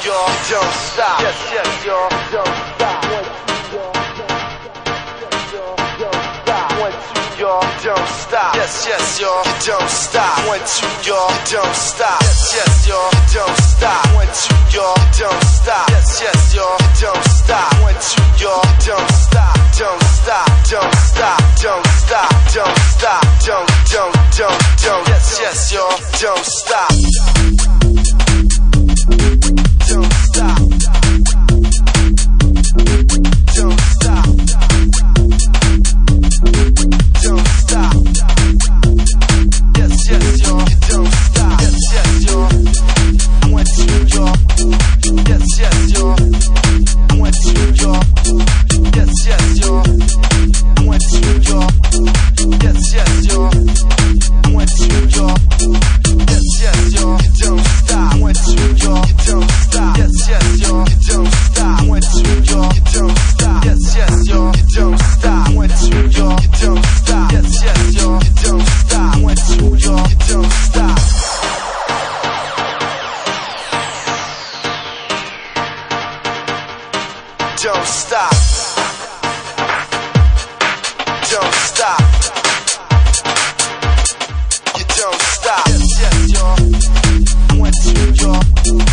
y'all, don't stop. Yes, yes, y'all, don't stop. 1, 2, y'all, don't stop. Yes, yes, y'all, don't stop. 1, 2, y'all, don't stop. Yes, yes, y'all, don't stop. 1, 2, y'all, don't stop. Yes, yes, y'all, don't stop. 1, 2, y'all, don't stop. Don't stop, don't stop, don't stop, don't stop, don't. Yes, yes, y'all, don't stop. Don't stop. Don't stop. Don't stop. Yes, yes, y'all, don't stop. Yes, yes, y'all. 1, 2, y'all. Yes, yes, y'all. 1, 2, y'all. Yes, yes, y'all. 1, 2, y'all. Yes, yes, y'all. 1, 2, y'all. Yes, yes, y'all. Don't stop. 1, 2, y'all. Don't stop. Yes, yes, y'all. Don't stop. 1, 2, y'all. Don't stop. Yes, yes, y'all. Don't stop. 1, 2, y'all. Don't stop. Yes, yes, y'all. Don't stop. 1, 2, y'all. Don't stop. Don't stop. Don't stop. You don't stop. Yes, yes, y'all. 1, 2, y'all.